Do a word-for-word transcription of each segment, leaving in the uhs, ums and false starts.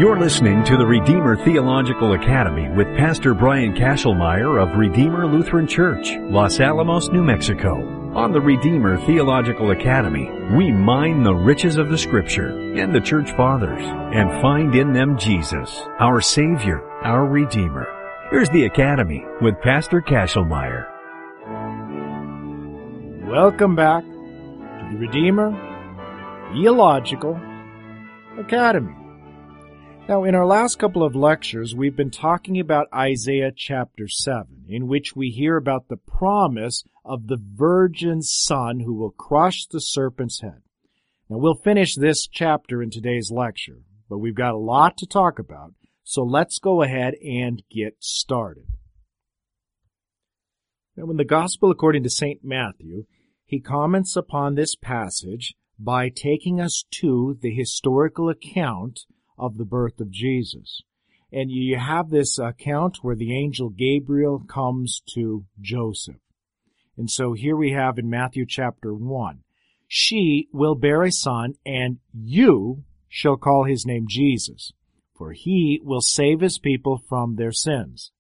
You're listening to the Redeemer Theological Academy with Pastor Brian Kashelmeyer of Redeemer Lutheran Church, Los Alamos, New Mexico. On the Redeemer Theological Academy, we mine the riches of the Scripture and the Church Fathers and find in them Jesus, our Savior, our Redeemer. Here's the Academy with Pastor Kashelmeyer. Welcome back to the Redeemer Theological Academy. Now, in our last couple of lectures, we've been talking about Isaiah chapter seven, in which we hear about the promise of the virgin son who will crush the serpent's head. Now, we'll finish this chapter in today's lecture, but we've got a lot to talk about, so let's go ahead and get started. Now, in the Gospel according to Saint Matthew, he comments upon this passage by taking us to the historical account of the birth of Jesus. And you have this account where the angel Gabriel comes to Joseph. And so here we have in Matthew chapter one, she will bear a son, and you shall call his name Jesus, for he will save his people from their sins.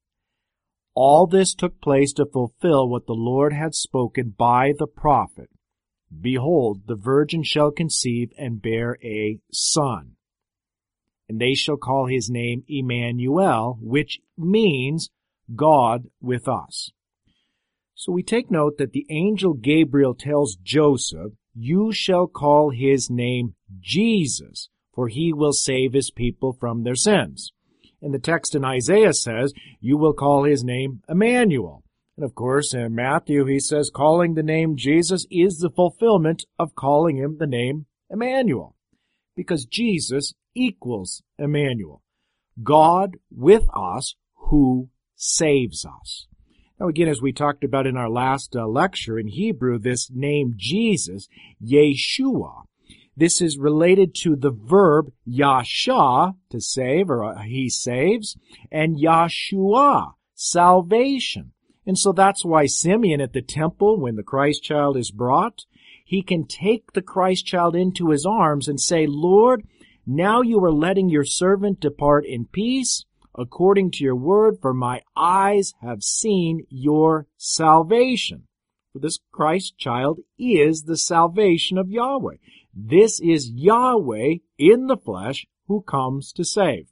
All this took place to fulfill what the Lord had spoken by the prophet. Behold, the virgin shall conceive and bear a son, and they shall call his name Emmanuel, which means God with us. So we take note that the angel Gabriel tells Joseph, you shall call his name Jesus, for he will save his people from their sins. And the text in Isaiah says, you will call his name Emmanuel. And of course, in Matthew, he says calling the name Jesus is the fulfillment of calling him the name Emmanuel, because Jesus equals Emmanuel, God with us who saves us. Now again, as we talked about in our last uh, lecture, in Hebrew, this name Jesus, Yeshua, this is related to the verb yasha, to save, or uh, he saves, and Yahshua, salvation. And so that's why Simeon at the temple, when the Christ child is brought, he can take the Christ child into his arms and say, Lord, now you are letting your servant depart in peace, according to your word, for my eyes have seen your salvation. For this Christ child is the salvation of Yahweh. This is Yahweh in the flesh who comes to save.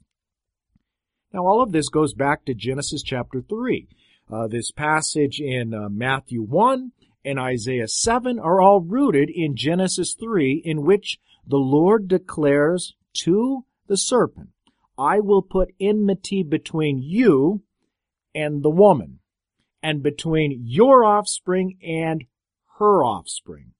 Now all of this goes back to Genesis chapter three. Uh, this passage in uh, Matthew one and Isaiah seven are all rooted in Genesis three, in which the Lord declares to the serpent, I will put enmity between you and the woman, and between your offspring and her offspring.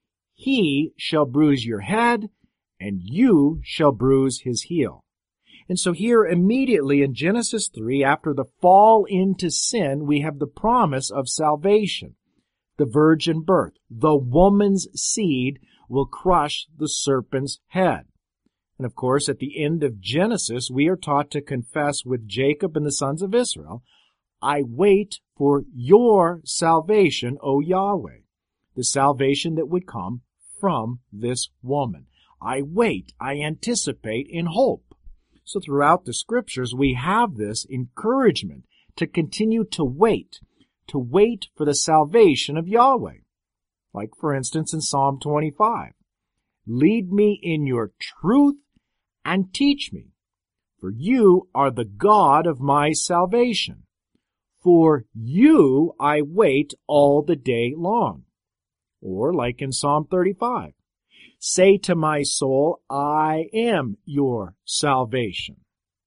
He shall bruise your head, and you shall bruise his heel. And so here immediately in Genesis three, after the fall into sin, we have the promise of salvation, the virgin birth. The woman's seed will crush the serpent's head. And of course, at the end of Genesis, we are taught to confess with Jacob and the sons of Israel, I wait for your salvation, O Yahweh, the salvation that would come from this woman. I wait, I anticipate in hope. So throughout the scriptures, we have this encouragement to continue to wait, to wait for the salvation of Yahweh. Like, for instance, in Psalm twenty-five, lead me in your truth and teach me, for you are the God of my salvation. For you I wait all the day long. Or like in Psalm thirty-five, say to my soul, I am your salvation.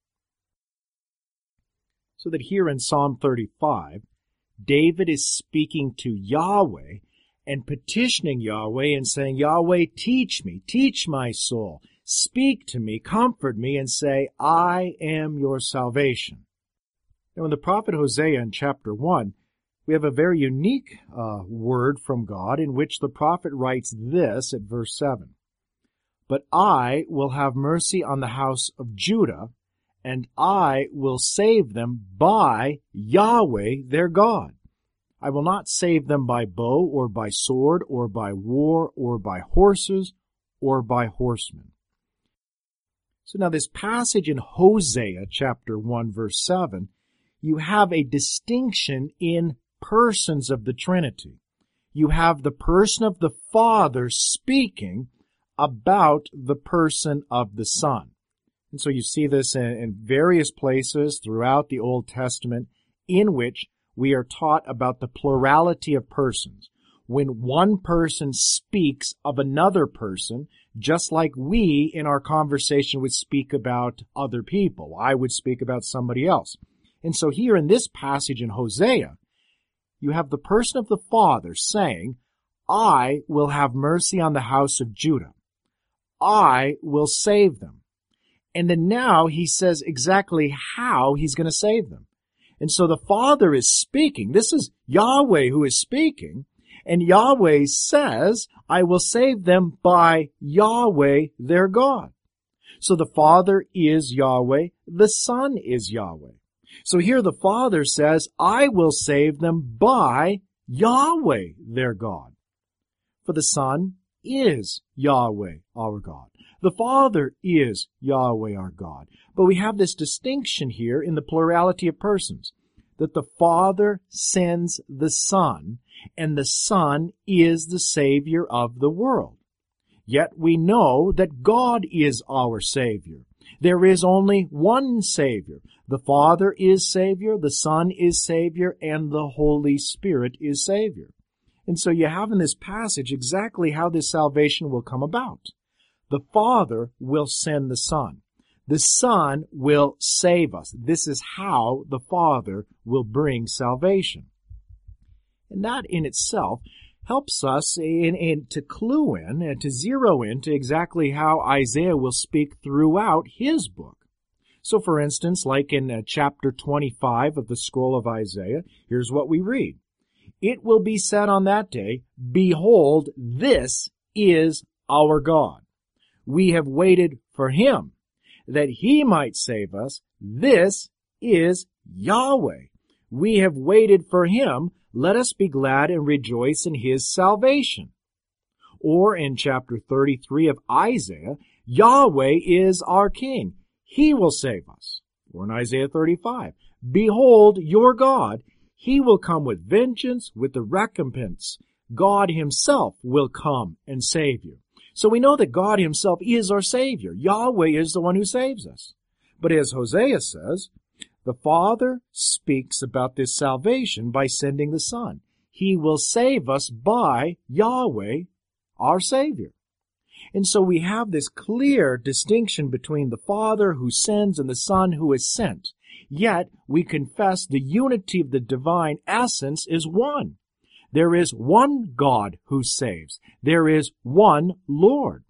So that here in Psalm thirty-five, David is speaking to Yahweh and petitioning Yahweh and saying, Yahweh, teach me, teach my soul, speak to me, comfort me, and say, I am your salvation. Now in the prophet Hosea in chapter one, we have a very unique uh, word from God in which the prophet writes this at verse seven. But I will have mercy on the house of Judah, and I will save them by Yahweh their God. I will not save them by bow or by sword or by war or by horses or by horsemen. So now this passage in Hosea chapter one verse seven, you have a distinction in persons of the Trinity. You have the person of the Father speaking about the person of the Son. And so you see this in, in various places throughout the Old Testament in which we are taught about the plurality of persons. When one person speaks of another person, just like we in our conversation would speak about other people. I would speak about somebody else. And so here in this passage in Hosea, you have the person of the Father saying, I will have mercy on the house of Judah. I will save them. And then now he says exactly how he's going to save them. And so the Father is speaking. This is Yahweh who is speaking. And Yahweh says, I will save them by Yahweh their God. So the Father is Yahweh. The Son is Yahweh. So here the Father says, I will save them by Yahweh their God. For the Son is Yahweh our God. The Father is Yahweh our God. But we have this distinction here in the plurality of persons, that the Father sends the Son, and the Son is the Savior of the world. Yet we know that God is our Savior. There is only one Savior. The Father is Savior, the Son is Savior, and the Holy Spirit is Savior. And so you have in this passage exactly how this salvation will come about. The Father will send the Son. The Son will save us. This is how the Father will bring salvation. And that in itself helps us in, in to clue in and to zero in to exactly how Isaiah will speak throughout his book. So for instance, like in uh, chapter twenty-five of the scroll of Isaiah, here's what we read. It will be said on that day, behold, this is our God. We have waited for him, that he might save us. This is Yahweh. We have waited for him. Let us be glad and rejoice in his salvation. Or in chapter thirty-three of Isaiah, Yahweh is our King. He will save us. Or in Isaiah thirty-five, behold your God. He will come with vengeance, with the recompense. God himself will come and save you. So we know that God himself is our Savior. Yahweh is the one who saves us. But as Hosea says, the Father speaks about this salvation by sending the Son. He will save us by Yahweh, our Savior. And so we have this clear distinction between the Father who sends and the Son who is sent. Yet we confess the unity of the divine essence is one. There is one God who saves. There is one Lord.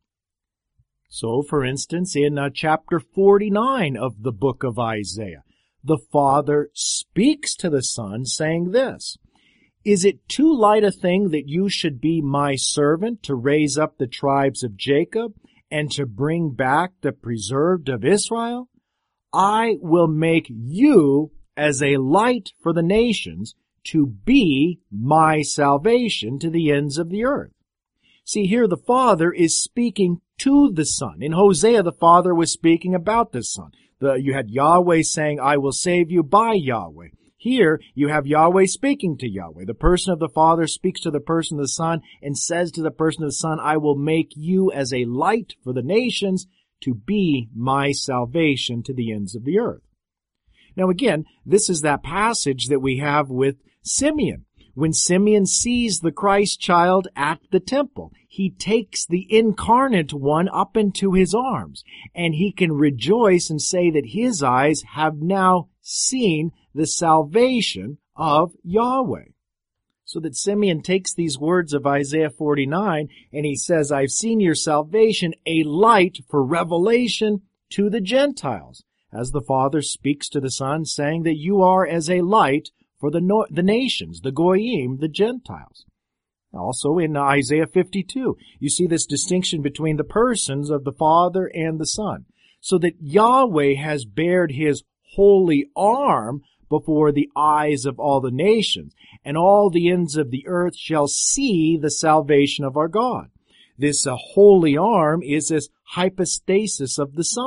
So, for instance, in uh, chapter forty-nine of the book of Isaiah, the Father speaks to the Son, saying this, Is it too light a thing that you should be my servant to raise up the tribes of Jacob and to bring back the preserved of Israel? I will make you as a light for the nations, to be my salvation to the ends of the earth. See, here the Father is speaking to the Son. In Hosea, the Father was speaking about the Son. The, you had Yahweh saying, I will save you by Yahweh. Here, you have Yahweh speaking to Yahweh. The person of the Father speaks to the person of the Son and says to the person of the Son, I will make you as a light for the nations to be my salvation to the ends of the earth. Now again, this is that passage that we have with Simeon. When Simeon sees the Christ child at the temple, he takes the incarnate one up into his arms, and he can rejoice and say that his eyes have now seen the salvation of Yahweh. So that Simeon takes these words of Isaiah forty-nine, and he says, I've seen your salvation, a light for revelation to the Gentiles, as the Father speaks to the Son, saying that you are as a light for the, no- the nations, the Goyim, the Gentiles. Also in Isaiah fifty-two, you see this distinction between the persons of the Father and the Son, so that Yahweh has bared his holy arm before the eyes of all the nations, and all the ends of the earth shall see the salvation of our God. This uh, holy arm is this hypostasis of the Son.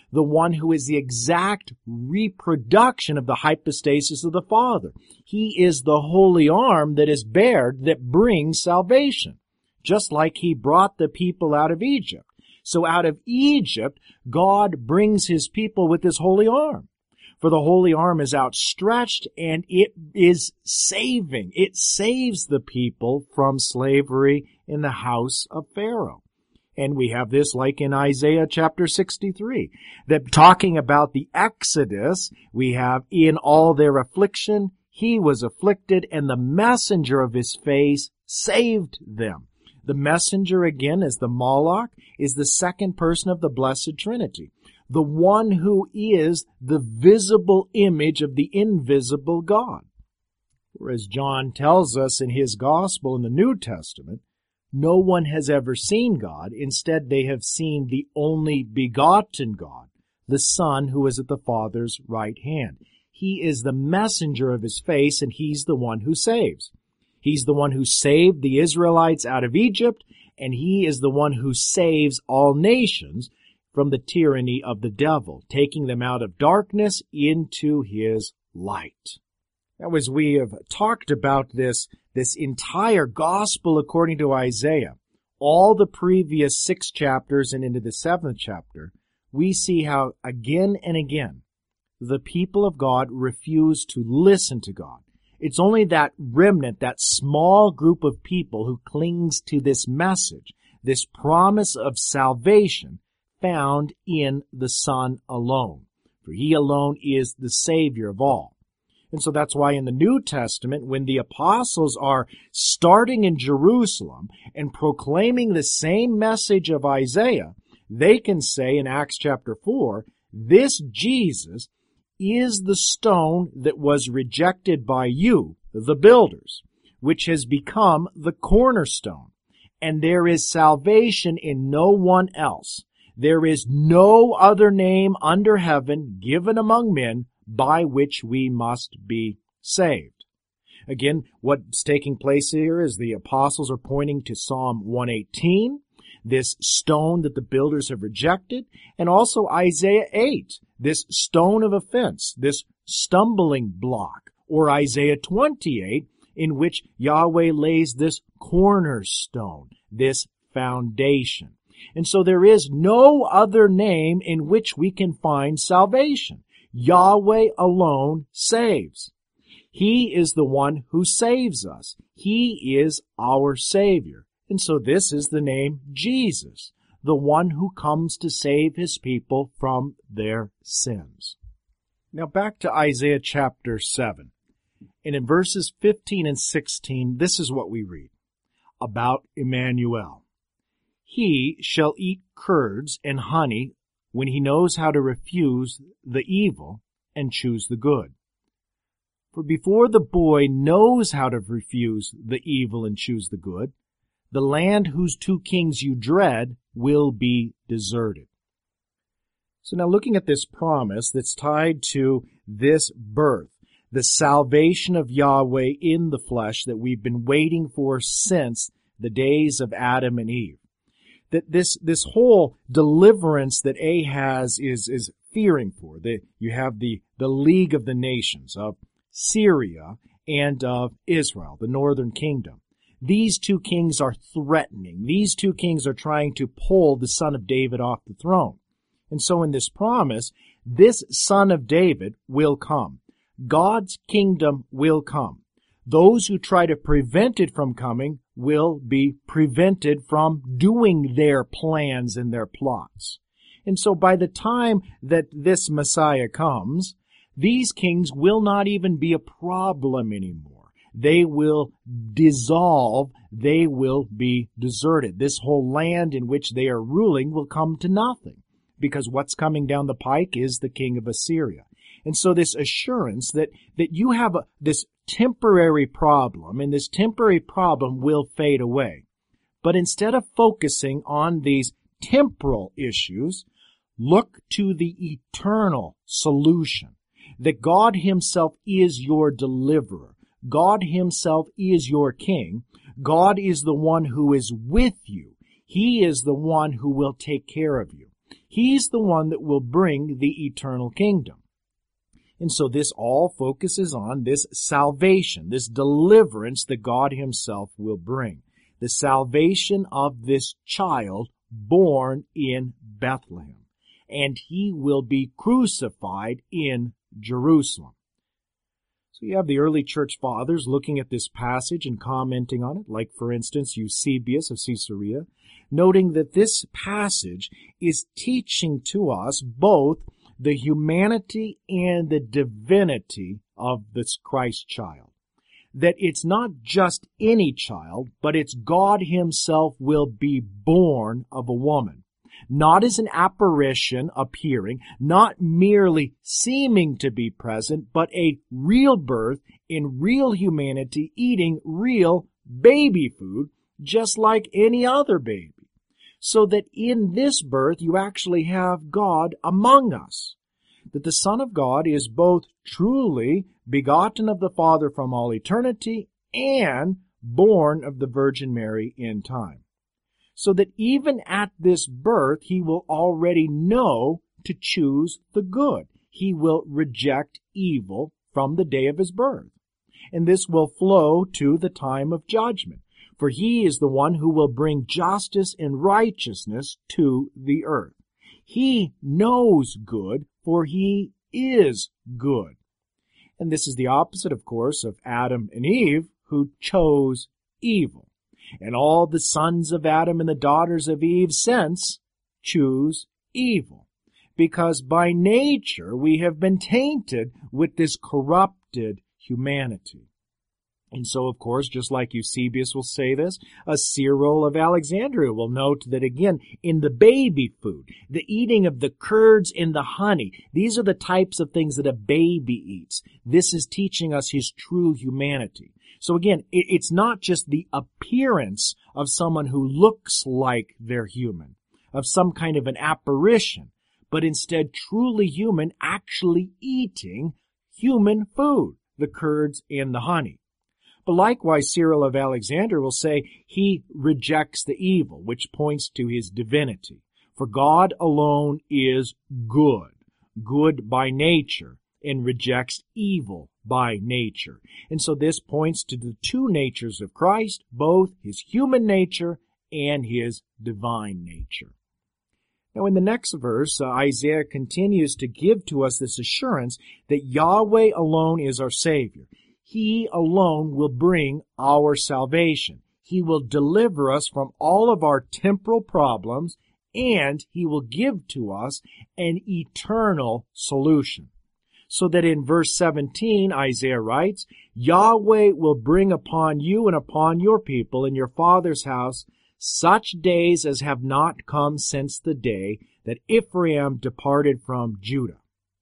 the one who is the exact reproduction of the hypostasis of the Father. He is the holy arm that is bared that brings salvation, just like he brought the people out of Egypt. So out of Egypt, God brings his people with his holy arm. For the holy arm is outstretched and it is saving. It saves the people from slavery in the house of Pharaoh. And we have this like in Isaiah chapter sixty-three, that talking about the Exodus, we have in all their affliction, he was afflicted and the messenger of his face saved them. The messenger again is the Malach, is the second person of the Blessed Trinity. The one who is the visible image of the invisible God. Whereas John tells us in his gospel in the New Testament, no one has ever seen God. Instead, they have seen the only begotten God, the Son who is at the Father's right hand. He is the messenger of his face, and he's the one who saves. He's the one who saved the Israelites out of Egypt, and he is the one who saves all nations from the tyranny of the devil, taking them out of darkness into his light. Now, as we have talked about this, this entire gospel according to Isaiah, all the previous six chapters and into the seventh chapter, we see how again and again the people of God refuse to listen to God. It's only that remnant, that small group of people who clings to this message, this promise of salvation found in the Son alone. For he alone is the Savior of all. And so that's why in the New Testament, when the apostles are starting in Jerusalem and proclaiming the same message of Isaiah, they can say in Acts chapter four, this Jesus is the stone that was rejected by you, the builders, which has become the cornerstone. And there is salvation in no one else. There is no other name under heaven given among men by which we must be saved. Again, what's taking place here is the apostles are pointing to Psalm one eighteen, this stone that the builders have rejected, and also Isaiah eight, this stone of offense, this stumbling block, or Isaiah twenty-eight, in which Yahweh lays this cornerstone, this foundation. And so there is no other name in which we can find salvation. Yahweh alone saves. He is the one who saves us. He is our Savior. And so this is the name Jesus, the one who comes to save his people from their sins. Now back to Isaiah chapter seven. And in verses fifteen and sixteen, this is what we read about Emmanuel. He shall eat curds and honey when he knows how to refuse the evil and choose the good. For before the boy knows how to refuse the evil and choose the good, the land whose two kings you dread will be deserted. So now looking at this promise that's tied to this birth, the salvation of Yahweh in the flesh that we've been waiting for since the days of Adam and Eve. That this, this whole deliverance that Ahaz is, is fearing for, that you have the, the League of the Nations of Syria and of Israel, the northern kingdom. These two kings are threatening. These two kings are trying to pull the son of David off the throne. And so in this promise, this son of David will come. God's kingdom will come. Those who try to prevent it from coming will be prevented from doing their plans and their plots. And so by the time that this Messiah comes, these kings will not even be a problem anymore. They will dissolve. They will be deserted. This whole land in which they are ruling will come to nothing, because what's coming down the pike is the king of Assyria. And so this assurance that, that you have a, this temporary problem, and this temporary problem will fade away. But instead of focusing on these temporal issues, look to the eternal solution. That God himself is your deliverer. God himself is your king. God is the one who is with you. He is the one who will take care of you. He's the one that will bring the eternal kingdom. And so this all focuses on this salvation, this deliverance that God himself will bring. The salvation of this child born in Bethlehem. And he will be crucified in Jerusalem. So you have the early church fathers looking at this passage and commenting on it, like, for instance, Eusebius of Caesarea, noting that this passage is teaching to us both the humanity and the divinity of this Christ child. That it's not just any child, but it's God himself will be born of a woman. Not as an apparition appearing, not merely seeming to be present, but a real birth in real humanity, eating real baby food, just like any other baby. So that in this birth you actually have God among us. That the Son of God is both truly begotten of the Father from all eternity and born of the Virgin Mary in time. So that even at this birth, he will already know to choose the good. He will reject evil from the day of his birth. And this will flow to the time of judgment. For he is the one who will bring justice and righteousness to the earth. He knows good, for he is good. And this is the opposite, of course, of Adam and Eve, who chose evil. And all the sons of Adam and the daughters of Eve since choose evil. Because by nature we have been tainted with this corrupted humanity. And so, of course, just like Eusebius will say this, a Cyril of Alexandria will note that, again, in the baby food, the eating of the curds and the honey, these are the types of things that a baby eats. This is teaching us his true humanity. So again, it's not just the appearance of someone who looks like they're human, of some kind of an apparition, but instead truly human, actually eating human food, the curds and the honey. But likewise, Cyril of Alexandria will say he rejects the evil, which points to his divinity. For God alone is good, good by nature, and rejects evil by nature. And so this points to the two natures of Christ, both his human nature and his divine nature. Now in the next verse, uh, Isaiah continues to give to us this assurance that Yahweh alone is our Savior. He alone will bring our salvation. He will deliver us from all of our temporal problems, and he will give to us an eternal solution. So that in verse seventeen, Isaiah writes, Yahweh will bring upon you and upon your people in your father's house such days as have not come since the day that Ephraim departed from Judah.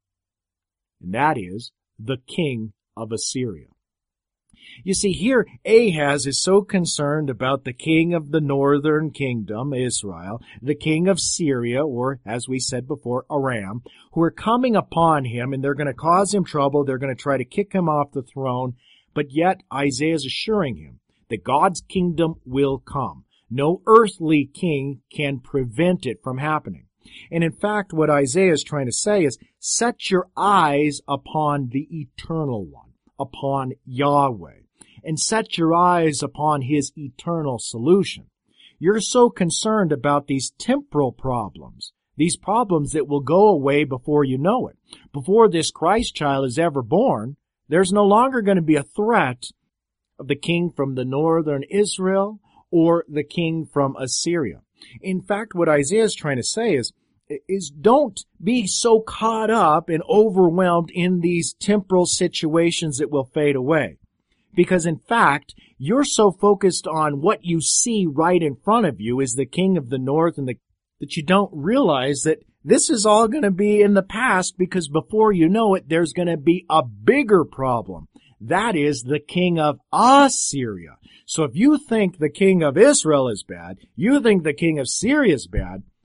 And that is the king of Assyria. You see, here Ahaz is so concerned about the king of the northern kingdom, Israel, the king of Syria, or as we said before, Aram, who are coming upon him and they're going to cause him trouble. They're going to try to kick him off the throne. But yet Isaiah is assuring him that God's kingdom will come. No earthly king can prevent it from happening. And in fact, what Isaiah is trying to say is, set your eyes upon the eternal one, upon Yahweh, and set your eyes upon his eternal solution. You're so concerned about these temporal problems, these problems that will go away before you know it. Before this Christ child is ever born, there's no longer going to be a threat of the king from the northern Israel or the king from Assyria. In fact, what Isaiah is trying to say is, is don't be so caught up and overwhelmed in these temporal situations that will fade away. Because in fact, you're so focused on what you see right in front of you as the king of the north and the, that you don't realize that this is all going to be in the past, because before you know it, there's going to be a bigger problem. That is the king of Assyria. So if you think the king of Israel is bad, you think the king of Syria is bad,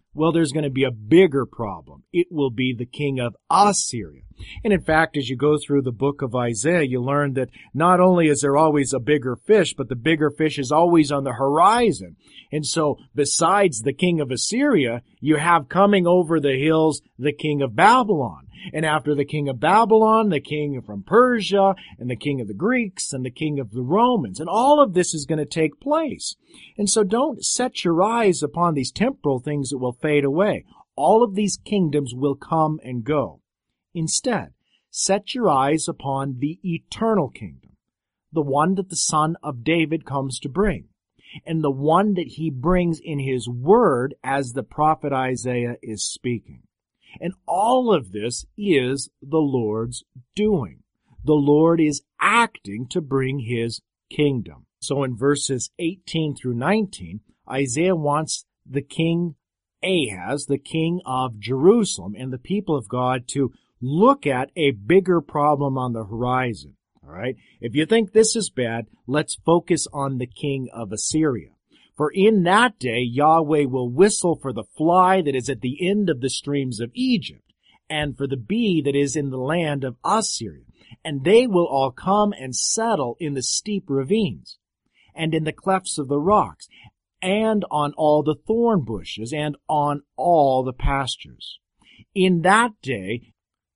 Well, there's going to be a bigger problem. It will be the king of Assyria. And in fact, as you go through the book of Isaiah, you learn that not only is there always a bigger fish, but the bigger fish is always on the horizon. And so, besides the king of Assyria, you have coming over the hills the king of Babylon. And after the king of Babylon, the king from Persia, and the king of the Greeks, and the king of the Romans. And all of this is going to take place. And so don't set your eyes upon these temporal things that will fade away. All of these kingdoms will come and go. Instead, set your eyes upon the eternal kingdom, the one that the Son of David comes to bring, and the one that he brings in his word as the prophet Isaiah is speaking. And all of this is the Lord's doing. The Lord is acting to bring his kingdom. So in verses eighteen through nineteen, Isaiah wants the king Ahaz, the king of Jerusalem, and the people of God to look at a bigger problem on the horizon. All right? If you think this is bad, let's focus on the king of Assyria. For in that day Yahweh will whistle for the fly that is at the end of the streams of Egypt, and for the bee that is in the land of Assyria. And they will all come and settle in the steep ravines, and in the clefts of the rocks, and on all the thorn bushes, and on all the pastures. In that day,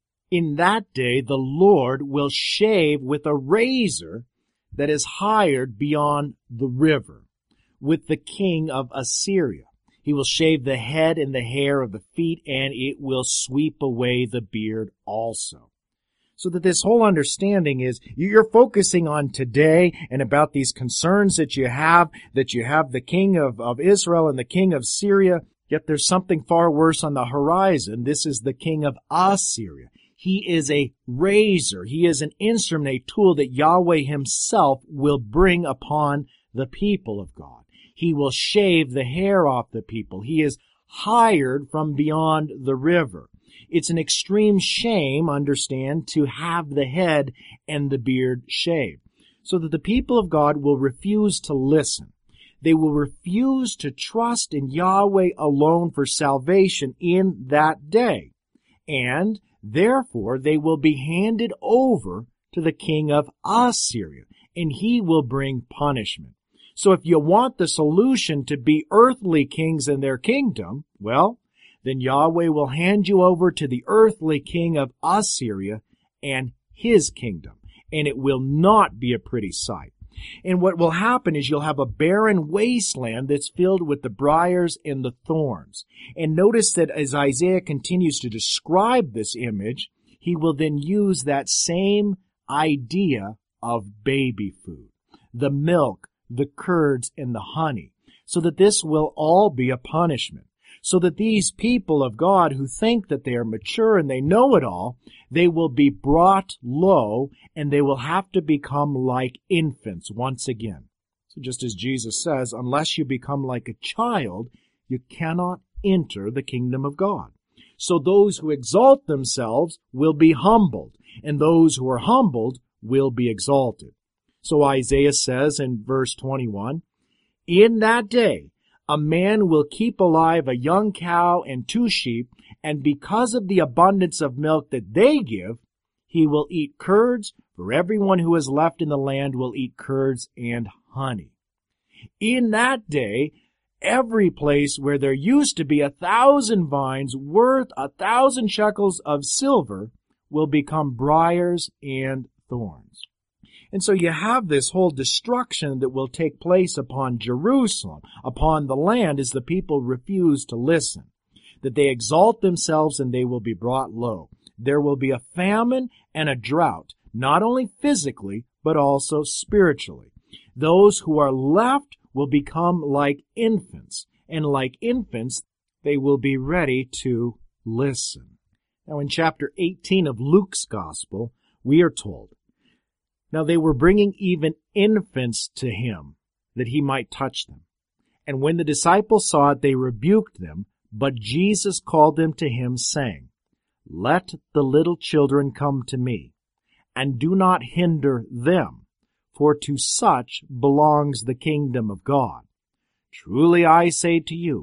in that day the Lord will shave with a razor that is hired beyond the river, with the king of Assyria. He will shave the head and the hair of the feet, and it will sweep away the beard also. So that this whole understanding is, you're focusing on today and about these concerns that you have, that you have the king of, of Israel and the king of Syria, yet there's something far worse on the horizon. This is the king of Assyria. He is a razor. He is an instrument, a tool that Yahweh himself will bring upon the people of God. He will shave the hair off the people. He is hired from beyond the river. It's an extreme shame, understand, to have the head and the beard shaved, so that the people of God will refuse to listen. They will refuse to trust in Yahweh alone for salvation in that day. And therefore, they will be handed over to the king of Assyria, and he will bring punishment. So if you want the solution to be earthly kings in their kingdom, well, then Yahweh will hand you over to the earthly king of Assyria and his kingdom, and it will not be a pretty sight. And what will happen is you'll have a barren wasteland that's filled with the briars and the thorns. And notice that as Isaiah continues to describe this image, he will then use that same idea of baby food, the milk, the curds, and the honey, so that this will all be a punishment. So that these people of God who think that they are mature and they know it all, they will be brought low and they will have to become like infants once again. So just as Jesus says, unless you become like a child, you cannot enter the kingdom of God. So those who exalt themselves will be humbled, and those who are humbled will be exalted. So Isaiah says in verse twenty-one, in that day, a man will keep alive a young cow and two sheep, and because of the abundance of milk that they give, he will eat curds, for everyone who is left in the land will eat curds and honey. In that day, every place where there used to be a thousand vines worth a thousand shekels of silver will become briars and thorns. And so you have this whole destruction that will take place upon Jerusalem, upon the land, as the people refuse to listen. That they exalt themselves and they will be brought low. There will be a famine and a drought, not only physically, but also spiritually. Those who are left will become like infants, and like infants, they will be ready to listen. Now in chapter eighteen of Luke's Gospel, we are told, now they were bringing even infants to him, that he might touch them. And when the disciples saw it, they rebuked them, but Jesus called them to him, saying, let the little children come to me, and do not hinder them, for to such belongs the kingdom of God. Truly I say to you,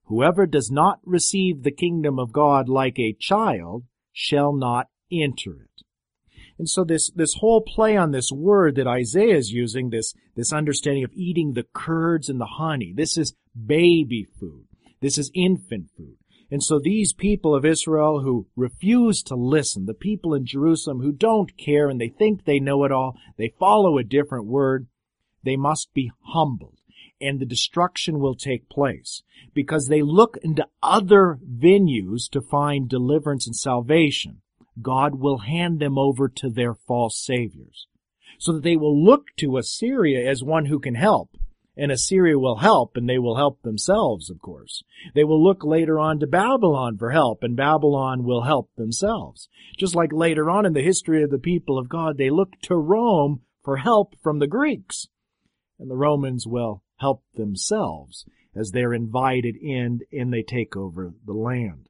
Whoever does not receive the kingdom of God like a child shall not enter it. And so this, this whole play on this word that Isaiah is using, this, this understanding of eating the curds and the honey, this is baby food. This is infant food. And so these people of Israel who refuse to listen, the people in Jerusalem who don't care and they think they know it all, they follow a different word, they must be humbled. And the destruction will take place because they look into other venues to find deliverance and salvation. God will hand them over to their false saviors so that they will look to Assyria as one who can help. And Assyria will help, and they will help themselves, of course. They will look later on to Babylon for help, and Babylon will help themselves. Just like later on in the history of the people of God, they look to Rome for help from the Greeks. And the Romans will help themselves as they're invited in and they take over the land.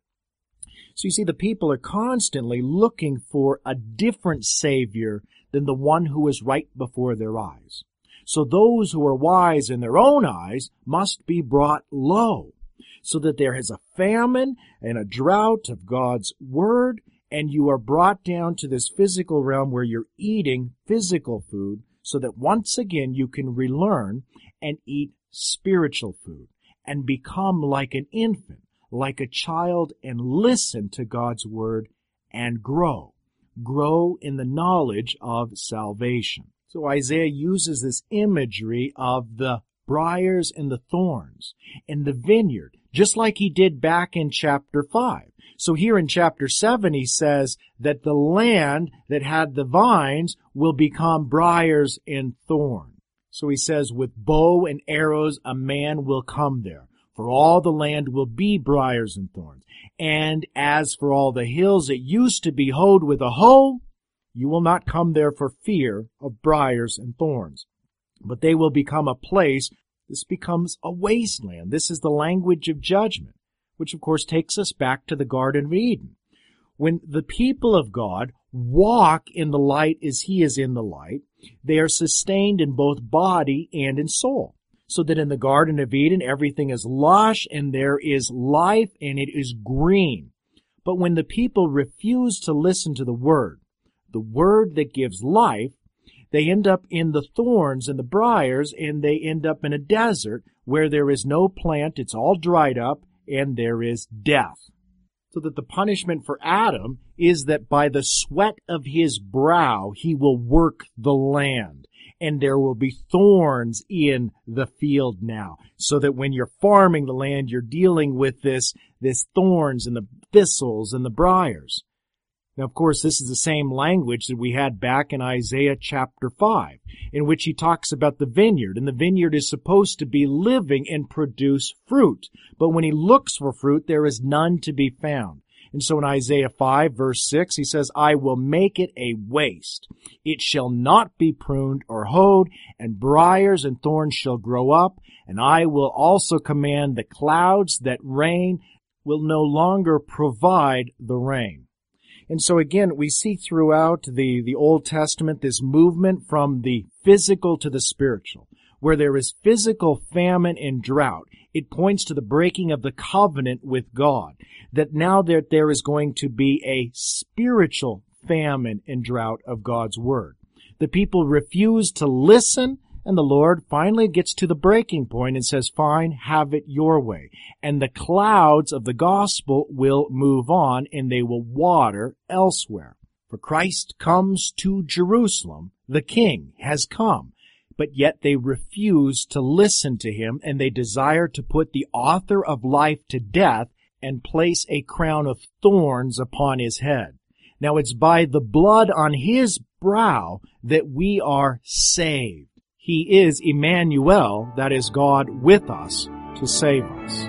So you see, the people are constantly looking for a different Savior than the one who is right before their eyes. So those who are wise in their own eyes must be brought low, so that there is a famine and a drought of God's word, and you are brought down to this physical realm where you're eating physical food, so that once again you can relearn and eat spiritual food and become like an infant, like a child, and listen to God's word and grow. Grow in the knowledge of salvation. So Isaiah uses this imagery of the briars and the thorns in the vineyard, just like he did back in chapter five. So here in chapter seven, he says that the land that had the vines will become briars and thorns. So he says, with bow and arrows a man will come there, for all the land will be briars and thorns. And as for all the hills that used to be hoed with a hoe, you will not come there for fear of briars and thorns. But they will become a place, this becomes a wasteland. This is the language of judgment, which of course takes us back to the Garden of Eden. When the people of God walk in the light as he is in the light, they are sustained in both body and in soul. So that in the Garden of Eden, everything is lush and there is life and it is green. But when the people refuse to listen to the word, the word that gives life, they end up in the thorns and the briars, and they end up in a desert where there is no plant, it's all dried up, and there is death. So that the punishment for Adam is that by the sweat of his brow he will work the land, and there will be thorns in the field now. So that when you're farming the land, you're dealing with this, this thorns and the thistles and the briars. Now, of course, this is the same language that we had back in Isaiah chapter five, in which he talks about the vineyard. And the vineyard is supposed to be living and produce fruit. But when he looks for fruit, there is none to be found. And so in Isaiah five, verse six, he says, I will make it a waste. It shall not be pruned or hoed, and briars and thorns shall grow up. And I will also command the clouds that rain will no longer provide the rain. And so again, we see throughout the, the Old Testament this movement from the physical to the spiritual. Where there is physical famine and drought, it points to the breaking of the covenant with God. That now that there is going to be a spiritual famine and drought of God's word. The people refuse to listen, and the Lord finally gets to the breaking point and says, fine, have it your way. And the clouds of the gospel will move on, and they will water elsewhere. For Christ comes to Jerusalem. The King has come. But yet they refuse to listen to him, and they desire to put the author of life to death and place a crown of thorns upon his head. Now it's by the blood on his brow that we are saved. He is Emmanuel, that is God with us to save us.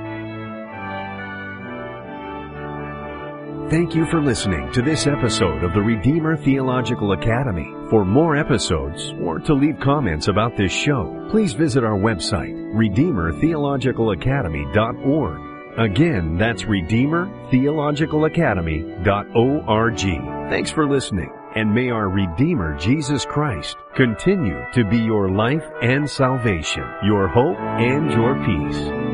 Thank you for listening to this episode of the Redeemer Theological Academy. For more episodes or to leave comments about this show, please visit our website, redeemer theological academy dot org. Again, that's redeemer theological academy dot org. Thanks for listening, and may our Redeemer Jesus Christ continue to be your life and salvation, your hope and your peace.